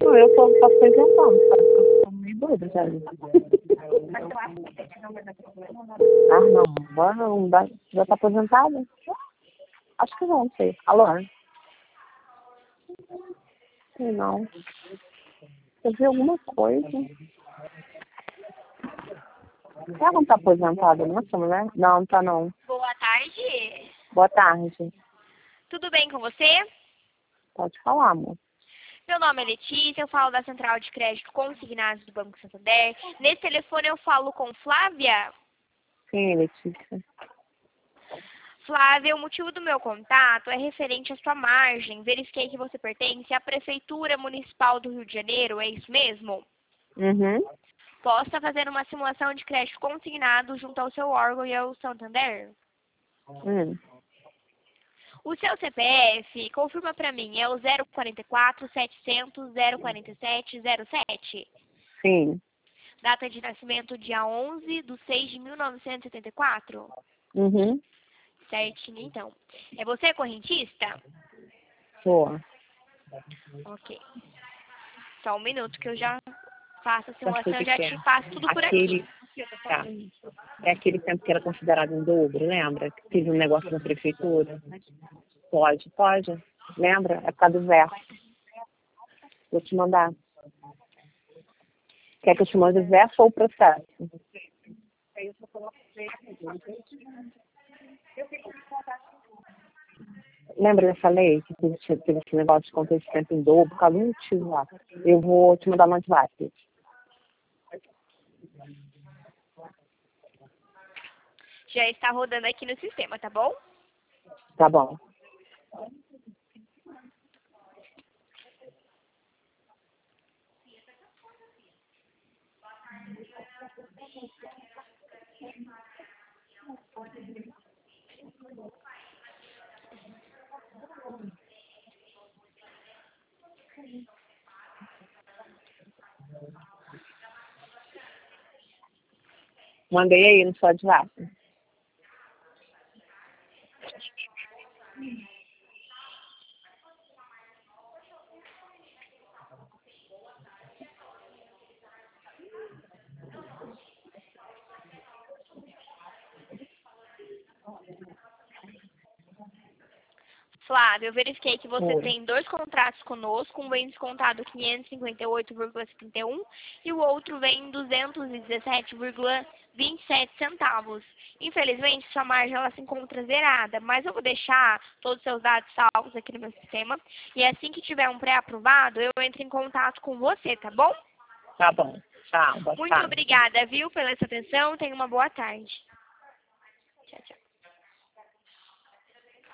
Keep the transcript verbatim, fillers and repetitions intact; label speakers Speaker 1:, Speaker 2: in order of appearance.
Speaker 1: Não, eu tô só apresentando, sabe? Eu tô meio doida já. Ah, não. Agora não dá. Já tá aposentada? Acho que não, não sei. Alô? Sei não. Eu vi alguma coisa. Ela não tá aposentada, não, essa mulher? Não, não tá não.
Speaker 2: Boa tarde.
Speaker 1: Boa tarde.
Speaker 2: Tudo bem com você?
Speaker 1: Pode falar, amor.
Speaker 2: Meu nome é Letícia, eu falo da Central de Crédito Consignados do Banco Santander. Nesse telefone eu falo com Flávia.
Speaker 1: Sim, Letícia.
Speaker 2: Flávia, o motivo do meu contato é referente à sua margem. Verifiquei que você pertence à Prefeitura Municipal do Rio de Janeiro, é isso mesmo?
Speaker 1: Uhum.
Speaker 2: Possa fazer uma simulação de crédito consignado junto ao seu órgão e ao Santander?
Speaker 1: Hum.
Speaker 2: O seu C P F, confirma para mim, é o zero quatro quatro, setecentos, zero quarenta e sete, zero sete?
Speaker 1: Sim.
Speaker 2: Data de nascimento dia onze de seis de mil novecentos e setenta e quatro?
Speaker 1: Uhum.
Speaker 2: Certinho, então. É você correntista?
Speaker 1: Boa.
Speaker 2: Ok. Só um minuto que eu já faço a
Speaker 1: Já sei o
Speaker 2: simulação
Speaker 1: que
Speaker 2: e já
Speaker 1: que é.
Speaker 2: te passo tudo por
Speaker 1: Aquele.
Speaker 2: aqui.
Speaker 1: Tá. É aquele tempo que era considerado em dobro, lembra? Que teve um negócio na prefeitura. Pode, pode. Lembra? É por causa do verso. Vou te mandar. Quer que eu te mande o verso ou o processo? Lembra dessa lei que teve, teve esse negócio de conter esse tempo em dobro por causa do motivo lá? Eu vou te mandar no WhatsApp.
Speaker 2: Já está rodando aqui no sistema, tá bom?
Speaker 1: Tá bom. Mandei aí no seu WhatsApp.
Speaker 2: Flávia, eu verifiquei que você
Speaker 1: Oi.
Speaker 2: tem dois contratos conosco, um vem descontado quinhentos e cinquenta e oito vírgula setenta e um e o outro vem duzentos e dezessete vírgula vinte e sete centavos. Infelizmente, sua margem ela se encontra zerada, mas eu vou deixar todos os seus dados salvos aqui no meu sistema e assim que tiver um pré-aprovado, eu entro em contato com você, tá bom?
Speaker 1: Tá bom. Tchau. Boa
Speaker 2: Muito
Speaker 1: tarde.
Speaker 2: obrigada, viu, pela sua atenção. Tenha uma boa tarde.